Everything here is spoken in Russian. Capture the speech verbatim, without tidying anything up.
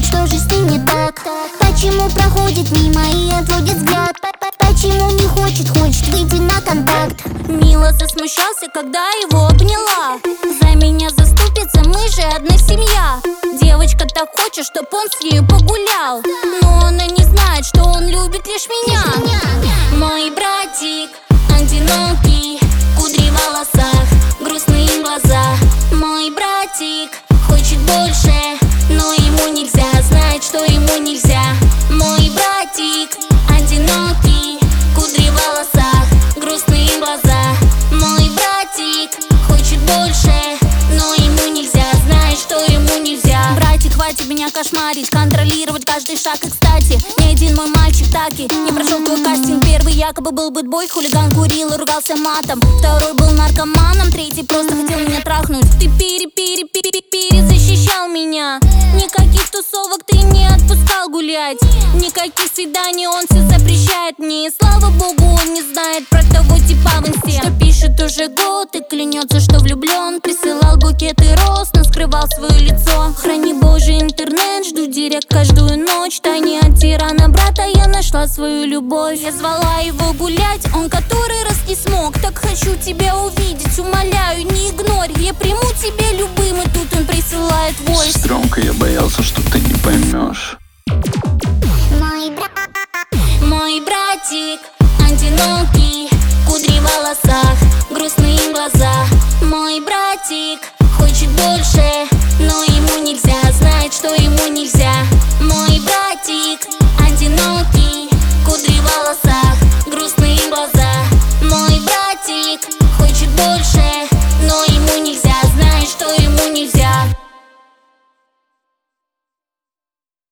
что же с ним не так? Почему проходит мимо и отводит взгляд? Почему не хочет, хочет выйти на контакт? Мило засмущался, когда его обняла. За меня заступится, мы же одна семья. Девочка так хочет, чтоб он с нею погулял, но она не знает, что он любит лишь меня. Мой братик одинокий, кудри в волосах, грустные глаза. Мой братик хочет больше, но ему нельзя, знает, что ему нельзя. Мой братик одинокий, кудри в волосах, грустные глаза. Мой братик хочет больше, но ему нельзя, знает, что ему нельзя. Братик, хватит меня кошмарить, контролировать каждый шаг. И кстати, ни один мой мальчик так и не прошел твой кастинг. Первый якобы был бэтбой, хулиган, курил и ругался матом. Второй был наркоманом, третий просто хотел меня трахнуть. Ты пере-пере-пере-перезащищал меня. Никаких тусовок ты не отпускал гулять, никаких свиданий он все запрещает мне. И слава богу, он не знает про того типа в инсте, что пишет уже год и клянется, что влюблен. Присылал букеты роз, но скрывал свое лицо. Храни Боже интернет, жду директ каждую ночь. Тайне от тирана брата я нашла свою любовь. Я звала его гулять, он который раз не смог. Так хочу тебя увидеть, умоляю, не игнорь. Я приму тебя любым, и тут он присылает войс. Сестренка, я боялся, что ты не поймешь. Мой брат, мой братик одинокий.